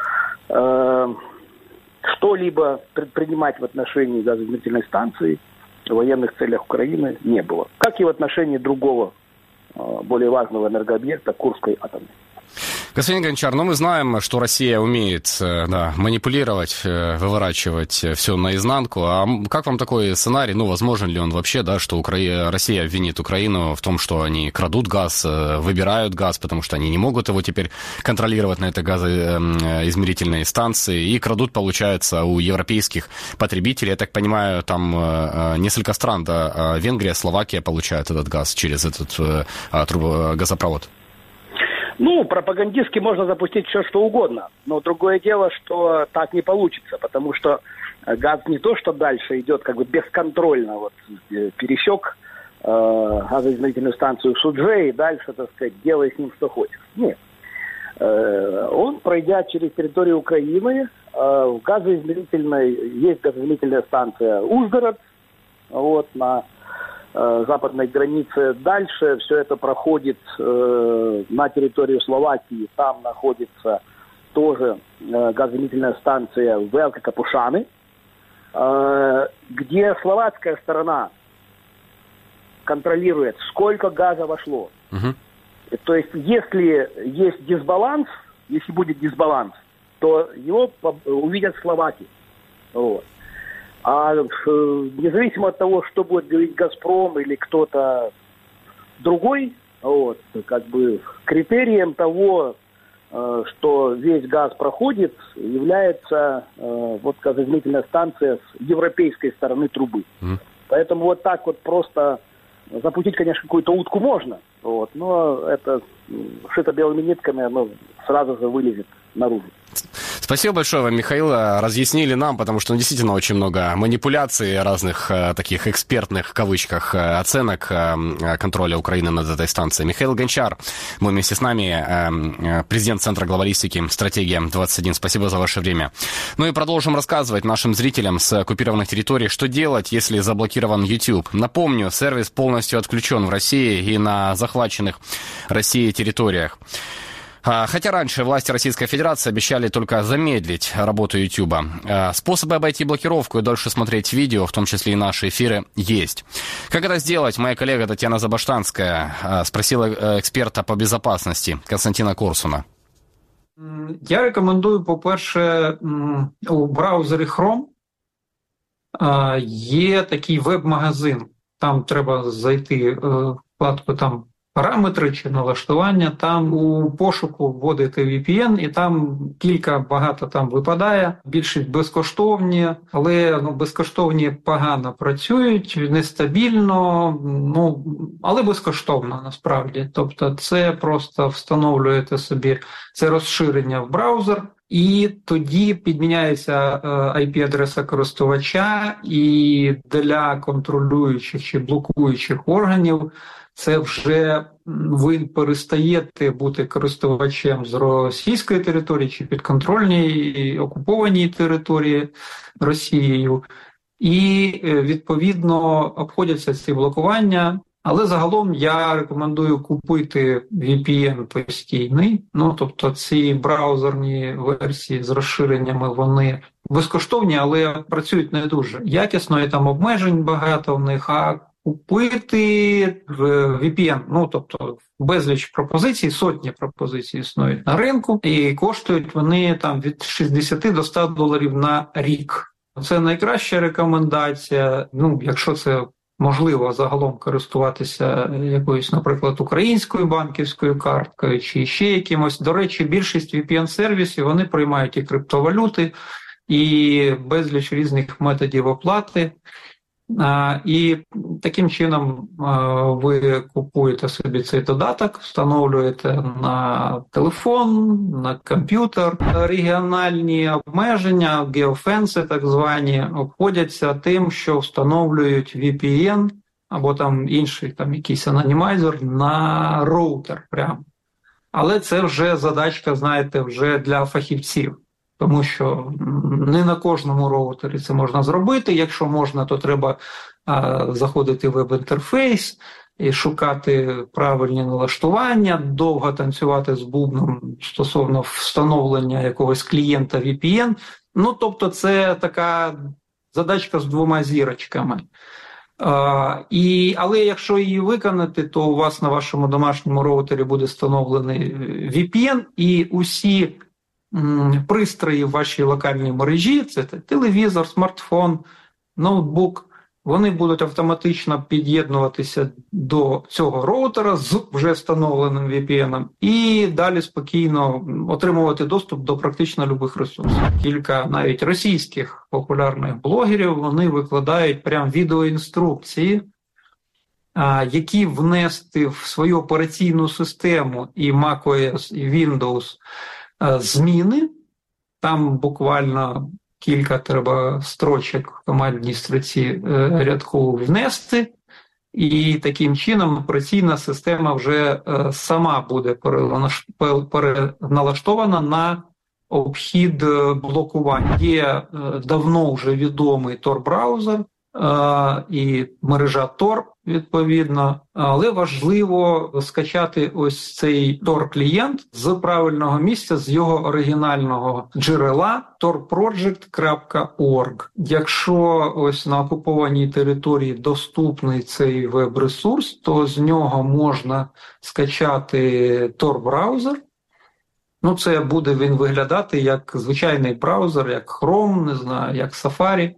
э, что-либо предпринимать в отношении газоизмерительной станции в военных целях Украины не было. Как и в отношении другого, э, более важного энергообъекта Курской атомной. Господин Гончар, ну мы знаем, что Россия умеет, да, манипулировать, выворачивать все наизнанку. А как вам такой сценарий, ну возможен ли он вообще, да, что Укра... Россия обвинит Украину в том, что они крадут газ, выбирают газ, потому что они не могут его теперь контролировать на этой газоизмерительной станции, и крадут, получается, у европейских потребителей. Я так понимаю, там несколько стран, да, Венгрия, Словакия получают этот газ через этот газопровод. Ну, пропагандистски можно запустить все, что угодно. Но другое дело, что так не получится, потому что газ не то, что дальше идет как бы бесконтрольно. Вот пересек э, газоизмерительную станцию в Судже и дальше, так сказать, делай с ним, что хочешь. Нет. Э, он, пройдя через территорию Украины, э, в газоизмерительной, есть газоизмерительная станция Ужгород, вот, на западной границе. Дальше все это проходит э, на территорию Словакии. Там находится тоже э, газоизмерительная станция Велка-Капушаны, э, где словацкая сторона контролирует, сколько газа вошло. Uh-huh. То есть, если есть дисбаланс, если будет дисбаланс, то его увидят словаки. Вот. А независимо от того, что будет говорить «Газпром» или кто-то другой, вот, как бы критерием того, что весь газ проходит, является вот газоизмерительная станция с европейской стороны трубы. Mm. Поэтому вот так вот просто запустить, конечно, какую-то утку можно, вот, но это шито белыми нитками, оно сразу же вылезет наружу. Спасибо большое вам, Михаил. Разъяснили нам, потому что ну, действительно очень много манипуляций, разных э, таких экспертных, в кавычках, э, оценок э, контроля Украины над этой станцией. Михаил Гончар, мы вместе с нами, э, президент Центра глобалистики «Стратегия двадцать один». Спасибо за ваше время. Ну и продолжим рассказывать нашим зрителям с оккупированных территорий, что делать, если заблокирован YouTube. Напомню, сервис полностью отключен в России и на захваченных Россией территориях. Хотя раньше власти Российской Федерации обещали только замедлить работу Ютуба. Способы обойти блокировку и дольше смотреть видео, в том числе и наши эфиры, есть. Как это сделать, моя коллега Татьяна Забаштанская спросила эксперта по безопасности Константина Корсуна. Я рекомендую, по-перше, у браузері Chrome є такий веб-магазин. Там треба зайти в вкладку там параметри чи налаштування, там у пошуку вводити ві пі ен, і там кілька багато там випадає, більшість безкоштовні, але ну, безкоштовні погано працюють, нестабільно, ну, але безкоштовно насправді. Тобто це просто встановлюєте собі це розширення в браузер, і тоді підміняється ай пі-адреса користувача, і для контролюючих чи блокуючих органів це вже ви перестаєте бути користувачем з російської території чи підконтрольній окупованій території Росією. І, відповідно, обходяться ці блокування. Але загалом я рекомендую купити ві пі ен постійний. Ну, тобто ці браузерні версії з розширеннями, вони безкоштовні, але працюють не дуже якісно, і там обмежень багато в них. А купити ві пі ен, ну, тобто безліч пропозицій, сотні пропозицій існують на ринку, і коштують вони там від шістдесят до ста доларів на рік. Це найкраща рекомендація, ну, якщо це можливо загалом користуватися якоюсь, наприклад, українською банківською карткою чи ще якимось. До речі, більшість ві пі ен-сервісів, вони приймають і криптовалюти, і безліч різних методів оплати. І таким чином ви купуєте собі цей додаток, встановлюєте на телефон, на комп'ютер. Регіональні обмеження, геофенси так звані, обходяться тим, що встановлюють ві пі ен або там інший там якийсь анонімайзер на роутер прямо. Але це вже задачка, знаєте, вже для фахівців. Тому що не на кожному роутері це можна зробити. Якщо можна, то треба а, заходити в веб-інтерфейс і шукати правильні налаштування, довго танцювати з бубном стосовно встановлення якогось клієнта ві пі ен. Ну, тобто це така задачка з двома зірочками. А, і, але якщо її виконати, то у вас на вашому домашньому роутері буде встановлений ві пі ен, і усі пристрої в вашій локальній мережі, це телевізор, смартфон, ноутбук, вони будуть автоматично під'єднуватися до цього роутера з вже встановленим ві пі ен і далі спокійно отримувати доступ до практично любих ресурсів. Кілька навіть російських популярних блогерів, вони викладають прям відеоінструкції, які внести в свою операційну систему і macOS, і Windows зміни. Там буквально кілька треба строчок в командній строці рядку внести, і таким чином операційна система вже сама буде переналаштована на обхід блокування. Є давно вже відомий Tor-браузер і мережа Tor, відповідно, але важливо скачати ось цей Tor-клієнт з правильного місця, з його оригінального джерела tor project крапка орг. Якщо ось на окупованій території доступний цей веб-ресурс, то з нього можна скачати Tor-браузер. Ну, це буде він виглядати як звичайний браузер, як Chrome, не знаю, як Safari.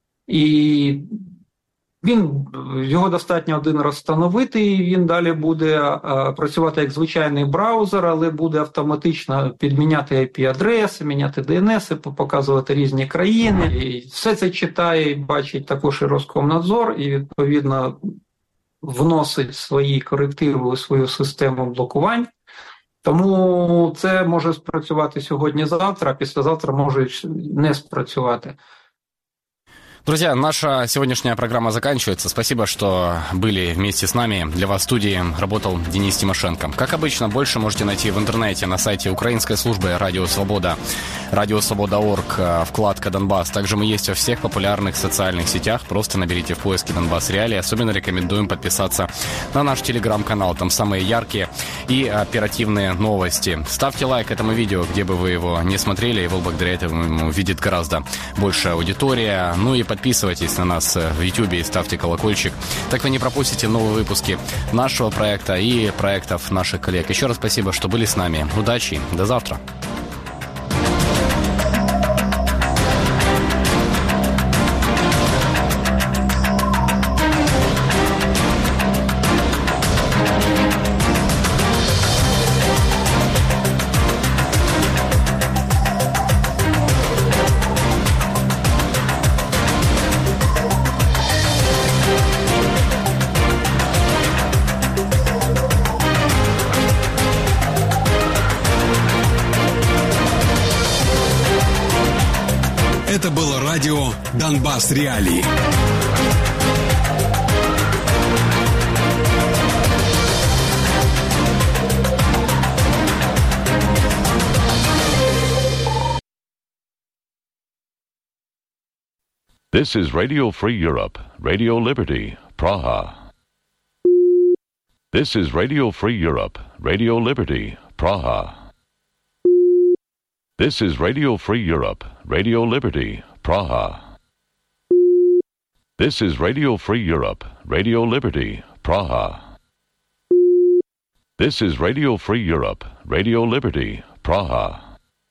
І він, його достатньо один раз встановити, і він далі буде а, працювати як звичайний браузер, але буде автоматично підміняти ай пі-адреси, міняти ді ен ес, показувати різні країни. І все це читає і бачить також і Роскомнадзор, і, відповідно, вносить свої корективи у свою систему блокувань. Тому це може спрацювати сьогодні-завтра, а післязавтра може не спрацювати. Друзья, наша сегодняшняя программа заканчивается. Спасибо, что были вместе с нами. Для вас в студии работал Денис Тимошенко. Как обычно, больше можете найти в интернете на сайте украинской службы «Радио Свобода», радио свобода точка орг, вкладка «Донбасс». Также мы есть во всех популярных социальных сетях. Просто наберите в поиске «Донбасс Реалии». Особенно рекомендуем подписаться на наш телеграм-канал. Там самые яркие и оперативные новости. Ставьте лайк этому видео, где бы вы его не смотрели. Его благодаря этому видит гораздо большая аудитория. Ну и подписывайтесь на нас в YouTube и ставьте колокольчик. Так вы не пропустите новые выпуски нашего проекта и проектов наших коллег. Еще раз спасибо, что были с нами. Удачи. До завтра. Это было радио «Донбасс Реалии». This is Radio Free Europe, Radio Liberty, Praha. This is Radio Free Europe, Radio Liberty, Praha. This is Radio Free Europe, Radio Liberty, Praha. This is Radio Free Europe, Radio Liberty, Praha. This is Radio Free Europe, Radio Liberty, Praha.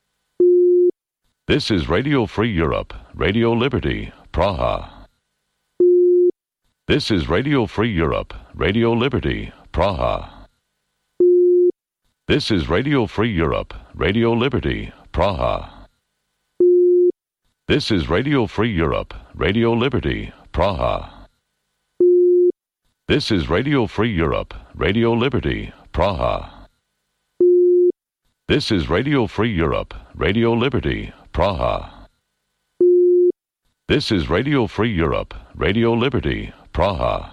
This is Radio Free Europe, Radio Liberty, Praha. This is Radio Free Europe, Radio Liberty, Praha. This is Radio Free Europe, Radio Liberty, Praha. This is Radio Free Europe, Radio Liberty, Praha. This is Radio Free Europe, Radio Liberty, Praha. This is Radio Free Europe, Radio Liberty, Praha. This is Radio Free Europe, Radio Liberty, Praha.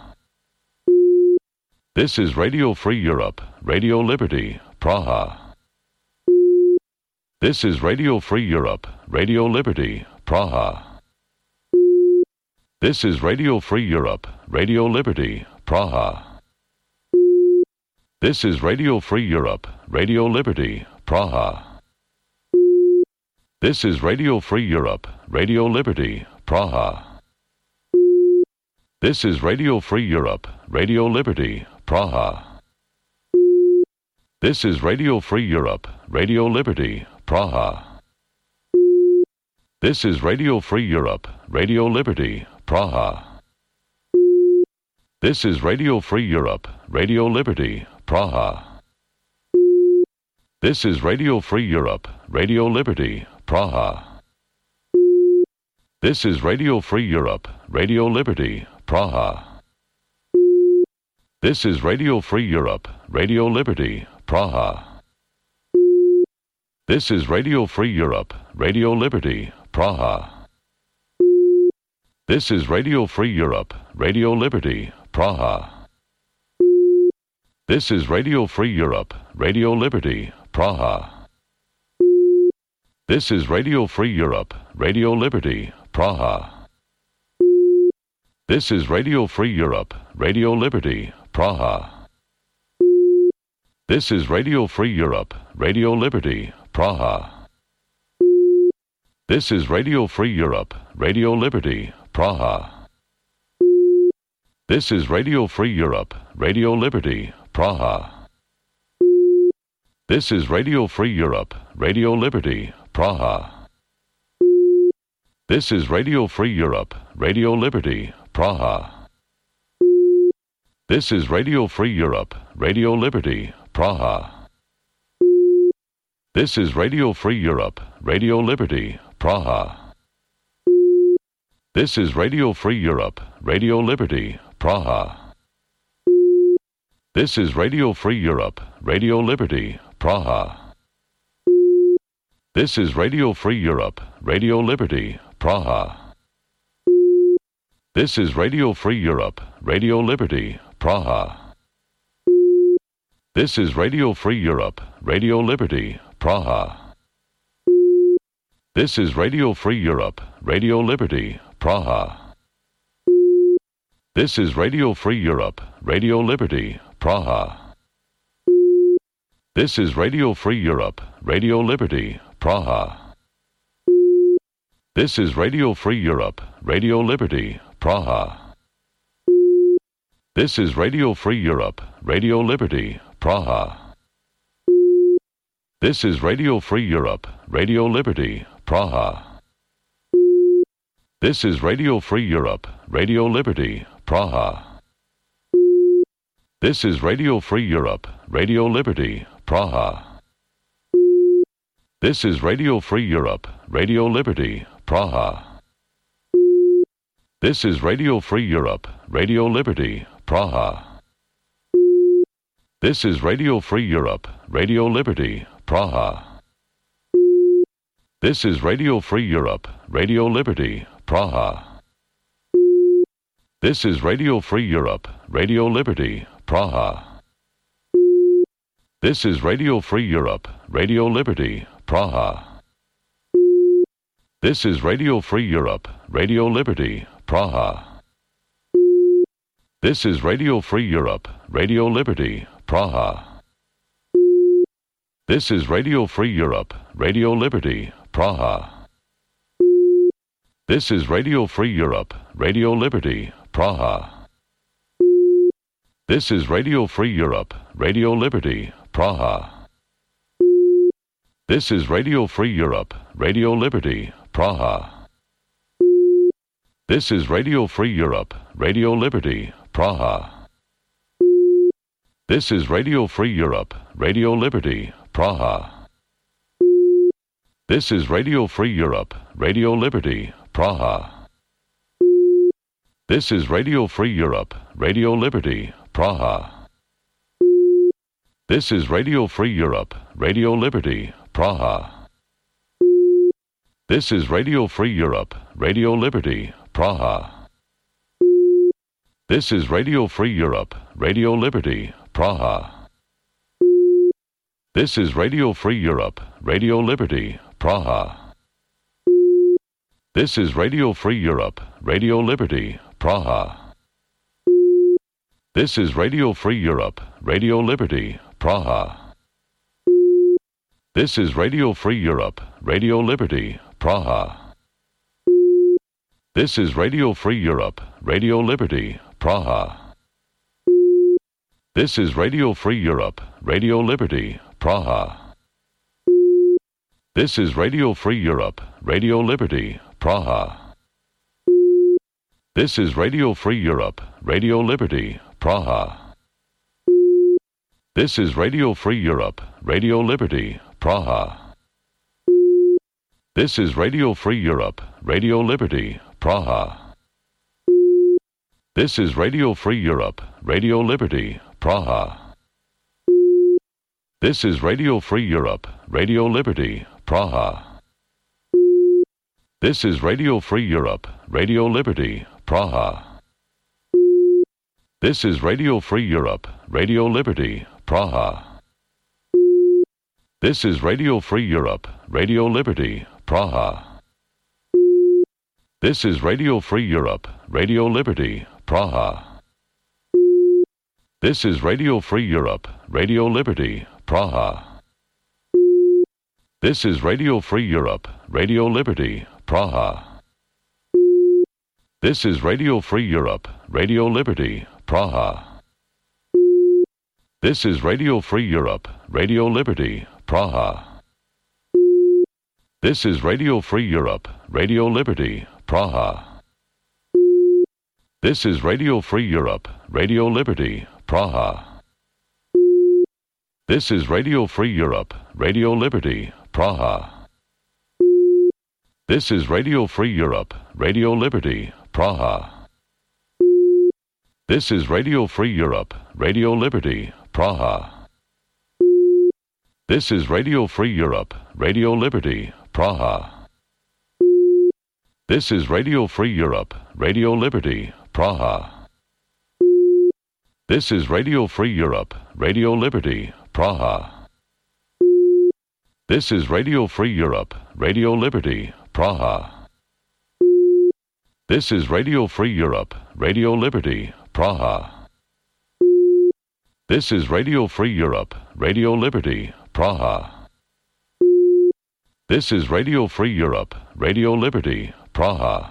This is Radio Free Europe, Radio Liberty, Praha. This is Radio Free Europe, Radio Liberty, Praha. This is Radio Free Europe, Radio Liberty, Praha. This is Radio Free Europe, Radio Liberty, Praha. This is Radio Free Europe, Radio Liberty, Praha. This is Radio Free Europe, Radio Liberty, Praha. This is Radio Free Europe, Radio Liberty, Praha. This is Radio Free Europe, Radio Liberty, Praha. This is Radio Free Europe, Radio Liberty, Praha. This is Radio Free Europe, Radio Liberty, Praha. This is Radio Free Europe, Radio Liberty, Praha. This is Radio Free Europe, Radio Liberty, Praha. This is Radio Free Europe, Radio Liberty, Praha. This is Radio Free Europe, Radio Liberty, Praha. This is Radio Free Europe, Radio Liberty, Praha. This is Radio Free Europe, Radio Liberty, Praha. This is Radio Free Europe, Radio Liberty, Praha. This is Radio Free Europe, Radio Liberty, Praha. This is Radio Free Europe, Radio Liberty, Praha. This is Radio Free Europe, Radio Liberty, Praha. This is Radio Free Europe, Radio Liberty, Praha. This is Radio Free Europe, Radio Liberty, Praha. This is Radio Free Europe, Radio Liberty, Praha. This is Radio Free Europe, Radio Liberty, Praha. This is Radio Free Europe, Radio Liberty, Praha. This is Radio Free Europe, Radio Liberty, Praha. This is Radio Free Europe, Radio Liberty, Praha. This is Radio Free Europe, Radio Liberty, Praha. This is Radio Free Europe, Radio Liberty, Praha. This is Radio Free Europe, Radio Liberty, Praha. This is Radio Free Europe, Radio Liberty, Praha. This is Radio Free Europe, Radio Liberty, Praha. This is Radio Free Europe, Radio Liberty, Praha. This is Radio Free Europe, Radio Liberty, Praha. This is Radio Free Europe, Radio Liberty, Praha. This is Radio Free Europe, Radio Liberty, Praha. This is Radio Free Europe, Radio Liberty, Praha. This is Radio Free Europe, Radio Liberty, Praha. This is Radio Free Europe, Radio Liberty, Praha. This is Radio Free Europe, Radio Liberty, Praha. This is Radio Free Europe, Radio Liberty, Praha. This is Radio Free Europe, Radio Liberty, Praha. This is Radio Free Europe, Radio Liberty, Praha. This is Radio Free Europe, Radio Liberty, Praha. This is Radio Free Europe, Radio Liberty, Praha. This is Radio Free Europe, Radio Liberty, Praha. This is Radio Free Europe, Radio Liberty, Praha. This is Radio Free Europe, Radio Liberty, Praha. This is Radio Free Europe, Radio Liberty, Praha. This is Radio Free Europe, Radio Liberty, Praha. This is Radio Free Europe, Radio Liberty, Praha. This is Radio Free Europe, Radio Liberty, Praha. This is Radio Free Europe, Radio Liberty, Praha. This is Radio Free Europe, Radio Liberty, Praha. This is Radio Free Europe, Radio Liberty, Praha. This is Radio Free Europe, Radio Liberty, Praha. This is Radio Free Europe, Radio Liberty, Praha. This is Radio Free Europe, Radio Liberty, Praha. This is Radio Free Europe, Radio Liberty, Praha. This is Radio Free Europe, Radio Liberty, Praha. This is Radio Free Europe, Radio Liberty, Praha. This is Radio Free Europe, Radio Liberty, Praha. This is Radio Free Europe, Radio Liberty, Praha. This is Radio Free Europe, Radio Liberty, Praha. This is Radio Free Europe, Radio Liberty, Praha. This is Radio Free Europe, Radio Liberty, Praha. This is Radio Free Europe, Radio Liberty, Praha. This is Radio Free Europe, Radio Liberty, Praha. This is Radio Free Europe, Radio Liberty, Praha. This is Radio Free Europe, Radio Liberty, Praha. This is Radio Free Europe, Radio Liberty, Praha. This is Radio Free Europe, Radio Liberty, Praha. This is Radio Free Europe, Radio Liberty, Praha. This is Radio Free Europe, Radio Liberty, Praha. This is Radio Free Europe, Radio Liberty, Praha. This is Radio Free Europe, Radio Liberty, Praha. This is Radio Free Europe, Radio Liberty, Praha. This is Radio Free Europe, Radio Liberty, Praha. This is Radio Free Europe, Radio Liberty, Praha. This is Radio Free Europe, Radio Liberty, Praha. This is Radio Free Europe, Radio Liberty, Praha. This is Radio Free Europe, Radio Liberty, Praha. This is Radio Free Europe, Radio Liberty, Praha. This is Radio Free Europe, Radio Liberty, Praha. This is Radio Free Europe, Radio Liberty, Praha. This is Radio Free Europe, Radio Liberty, Praha. This is Radio Free Europe, Radio Liberty, Praha. This is Radio Free Europe, Radio Liberty, Praha.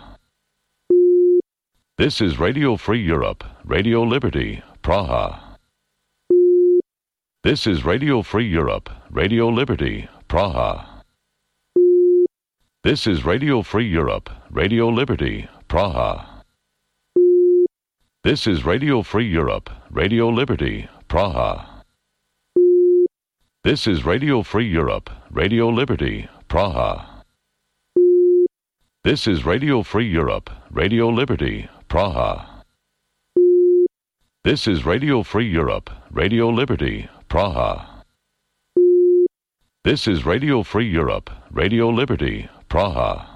This is Radio Free Europe, Radio Liberty, Praha. This is Radio Free Europe, Radio Liberty, Praha. This is Radio Free Europe, Radio Liberty, Praha. This is Radio Free Europe, Radio Liberty, Praha. This is Radio Free Europe, Radio Liberty, Praha. This is Radio Free Europe, Radio Liberty, Praha. This is Radio Free Europe, Radio Liberty, Praha. This is Radio Free Europe, Radio Liberty, Praha.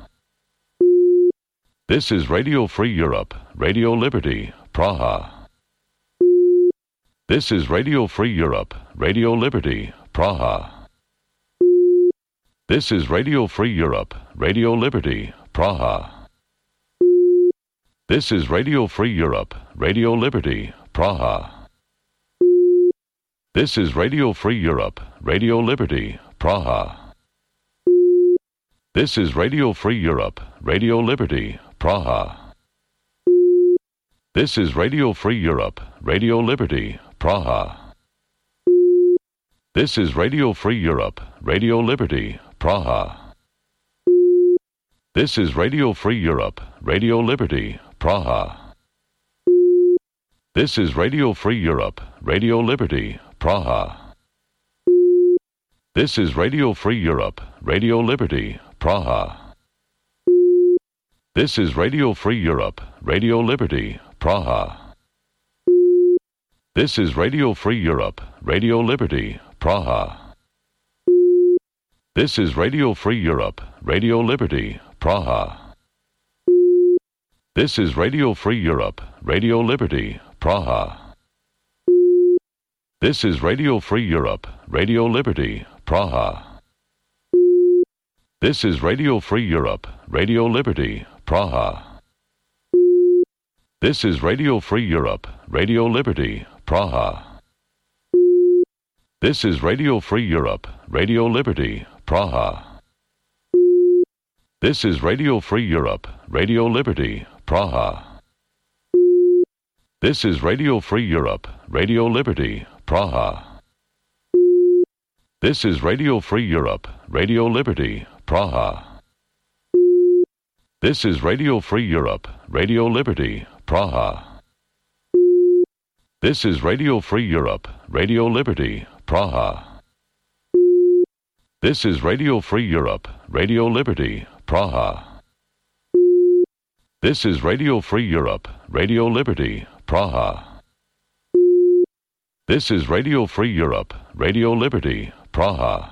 This is Radio Free Europe, Radio Liberty, Praha. This is Radio Free Europe, Radio Liberty, Praha. This is Radio Free Europe, Radio Liberty, Praha. This is Radio Free Europe, Radio Liberty, Praha. This is Radio Free Europe, Radio Liberty, Praha. This is Radio Free Europe, Radio Liberty, Praha. This is Radio Free Europe, Radio Liberty, Praha. This is Radio Free Europe, Radio Liberty, Praha. This is Radio Free Europe, Radio Liberty, Praha. This is Radio Free Europe, Radio Liberty, Praha. This is Radio Free Europe, Radio Liberty, Praha. This is Radio Free Europe, Radio Liberty, Praha. This is Radio Free Europe, Radio Liberty, Praha. This is Radio Free Europe, Radio Liberty, Praha. This is Radio Free Europe, Radio Liberty, Praha. This is Radio Free Europe, Radio Liberty, Praha. This is Radio Free Europe, Radio Liberty, Praha. This is Radio Free Europe, Radio Liberty, Praha. This is Radio Free Europe, Radio Liberty, Praha. This is Radio Free Europe, Radio Liberty, Praha. This is Radio Free Europe, Radio Liberty, Praha. This is Radio Free Europe, Radio Liberty, Praha. This is Radio Free Europe, Radio Liberty, Praha. This is Radio Free Europe, Radio Liberty, Praha. This is Radio Free Europe, Radio Liberty, Praha. This is Radio Free Europe, Radio Liberty, Praha. This is Radio Free Europe, Radio Liberty, Praha.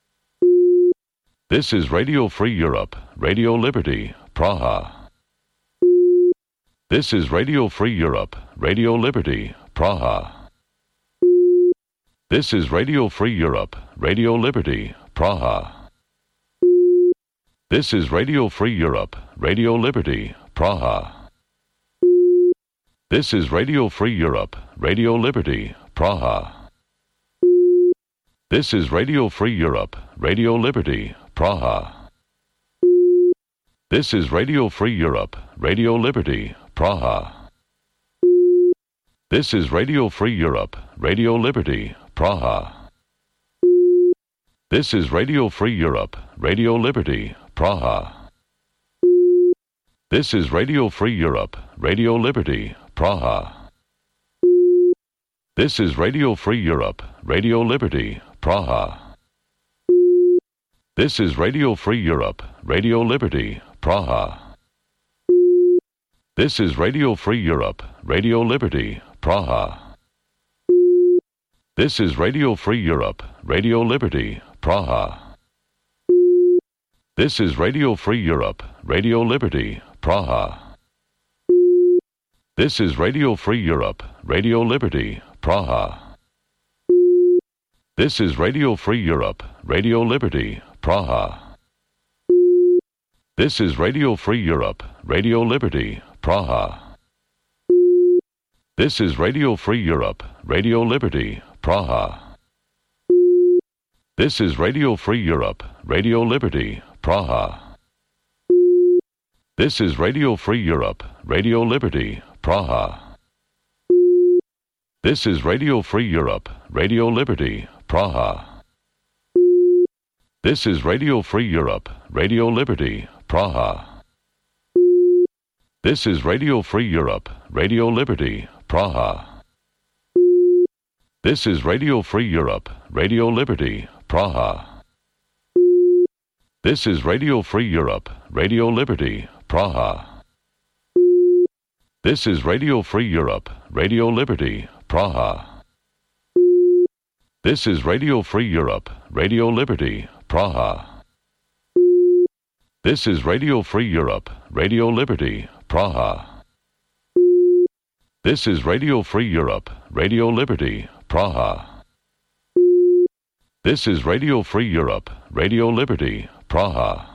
This is Radio Free Europe, Radio Liberty, Praha. This is Radio Free Europe, Radio Liberty, Praha. This is Radio Free Europe, Radio Liberty, Praha. This is Radio Free Europe, Radio Liberty, Praha. This is Radio Free Europe, Radio Liberty, Praha. This is Radio Free Europe, Radio Liberty, Praha. This is Radio Free Europe, Radio Liberty, Praha. This is Radio Free Europe, Radio Liberty, Praha. This is Radio Free Europe, Radio Liberty, Praha. This is Radio Free Europe, Radio Liberty, Praha. This is Radio Free Europe, Radio Liberty, Praha. This is Radio Free Europe, Radio Liberty, Praha. This is Radio Free Europe, Radio Liberty, Praha. This is Radio Free Europe, Radio Liberty, Praha. This is Radio Free Europe, Radio Liberty, Praha. This is Radio Free Europe, Radio Liberty, Praha. This is Radio Free Europe, Radio Liberty, Praha. This is Radio Free Europe, Radio Liberty, Praha. This is Radio Free Europe, Radio Liberty, Praha. This is Radio Free Europe, Radio Liberty, Praha. This is Radio Free Europe, Radio Liberty, Praha. This is Radio Free Europe, Radio Liberty, Praha. This is Radio Free Europe, Radio Liberty, Praha. This is Radio Free Europe, Radio Liberty, Praha. This is Radio Free Europe, Radio Liberty, Praha. This is Radio Free Europe, Radio Liberty, Praha. This is Radio Free Europe, Radio Liberty, Praha. This is Radio Free Europe, Radio Liberty, Praha. This is Radio Free Europe, Radio Liberty, Praha. This is Radio Free Europe, Radio Liberty, Praha. This is Radio Free Europe, Radio Liberty, Praha.